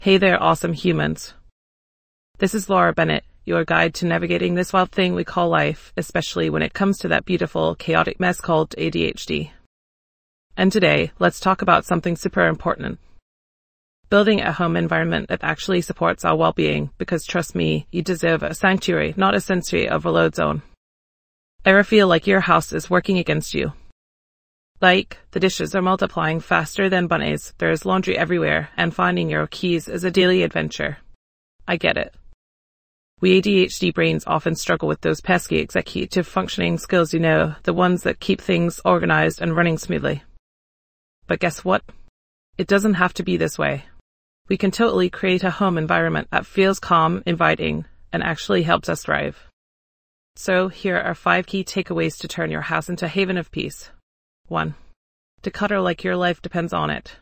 Hey there, awesome humans. This is Laura Bennett, your guide to navigating this wild thing we call life, especially when it comes to that beautiful, chaotic mess called ADHD. And today, let's talk about something super important. Building a home environment that actually supports our well-being, because trust me, you deserve a sanctuary, not a sensory overload zone. Ever feel like your house is working against you? Like, the dishes are multiplying faster than bunnies, there's laundry everywhere, and finding your keys is a daily adventure. I get it. We ADHD brains often struggle with those pesky executive functioning skills, the ones that keep things organized and running smoothly. But guess what? It doesn't have to be this way. We can totally create a home environment that feels calm, inviting, and actually helps us thrive. So here are 5 key takeaways to turn your house into a haven of peace. 1. Declutter like your life depends on it.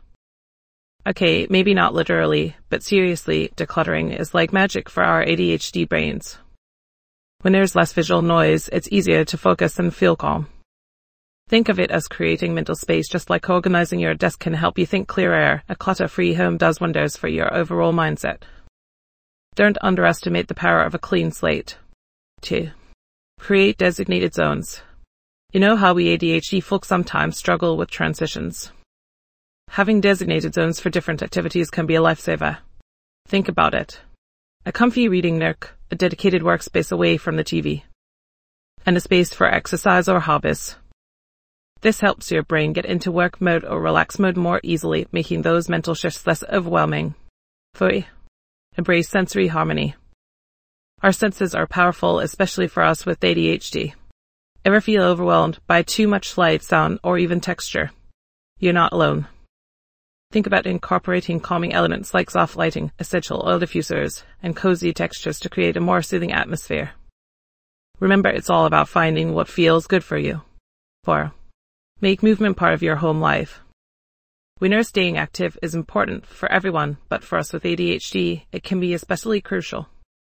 Okay, maybe not literally, but seriously, decluttering is like magic for our ADHD brains. When there's less visual noise, it's easier to focus and feel calm. Think of it as creating mental space, just like organizing your desk can help you think clearer. A clutter-free home does wonders for your overall mindset. Don't underestimate the power of a clean slate. 2. Create designated zones. You know how we ADHD folks sometimes struggle with transitions. Having designated zones for different activities can be a lifesaver. Think about it. A comfy reading nook, a dedicated workspace away from the TV, and a space for exercise or hobbies. This helps your brain get into work mode or relax mode more easily, making those mental shifts less overwhelming. 3. Embrace sensory harmony. Our senses are powerful, especially for us with ADHD. Ever feel overwhelmed by too much light, sound, or even texture? You're not alone. Think about incorporating calming elements like soft lighting, essential oil diffusers, and cozy textures to create a more soothing atmosphere. Remember, it's all about finding what feels good for you. 4. Make movement part of your home life. We know staying active is important for everyone, but for us with ADHD, it can be especially crucial.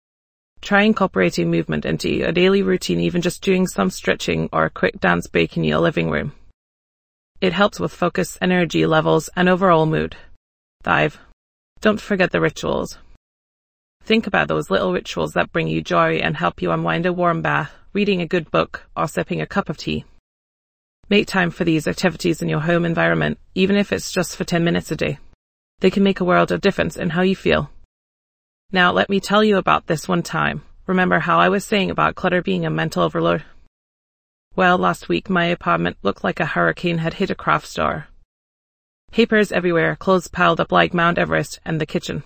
Try incorporating movement into a daily routine, even just doing some stretching or a quick dance break in your living room. It helps with focus, energy levels, and overall mood. 5. Don't forget the rituals. Think about those little rituals that bring you joy and help you unwind: a warm bath, reading a good book, or sipping a cup of tea. Make time for these activities in your home environment, even if it's just for 10 minutes a day. They can make a world of difference in how you feel. Now let me tell you about this one time. Remember how I was saying about clutter being a mental overload? Well, last week my apartment looked like a hurricane had hit a craft store. Papers everywhere, clothes piled up like Mount Everest, and the kitchen,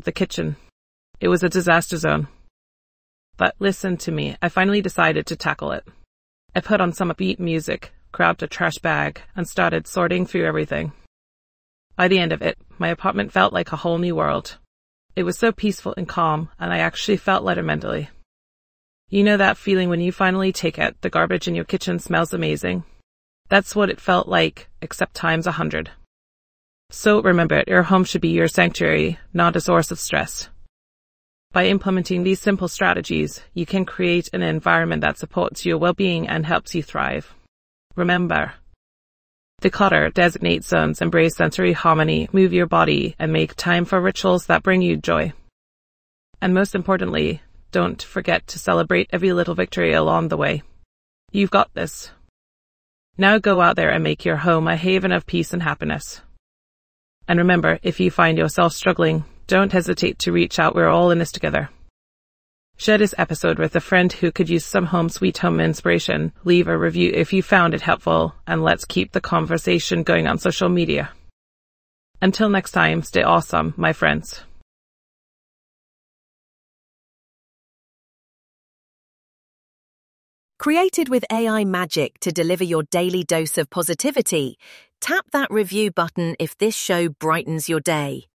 it was a disaster zone. But listen to me, I finally decided to tackle it. I put on some upbeat music, grabbed a trash bag, and started sorting through everything. By the end of it, my apartment felt like a whole new world. It was so peaceful and calm, and I actually felt lighter mentally. You know that feeling when you finally take out the garbage and your kitchen smells amazing? That's what it felt like, except times 100. So remember, your home should be your sanctuary, not a source of stress. By implementing these simple strategies, you can create an environment that supports your well-being and helps you thrive. Remember, declutter, designate zones, embrace sensory harmony, move your body, and make time for rituals that bring you joy. And most importantly, don't forget to celebrate every little victory along the way. You've got this. Now go out there and make your home a haven of peace and happiness. And remember, if you find yourself struggling, don't hesitate to reach out. We're all in this together. Share this episode with a friend who could use some home sweet home inspiration. Leave a review if you found it helpful, and let's keep the conversation going on social media. Until next time, stay awesome, my friends. Created with AI magic to deliver your daily dose of positivity, tap that review button if this show brightens your day.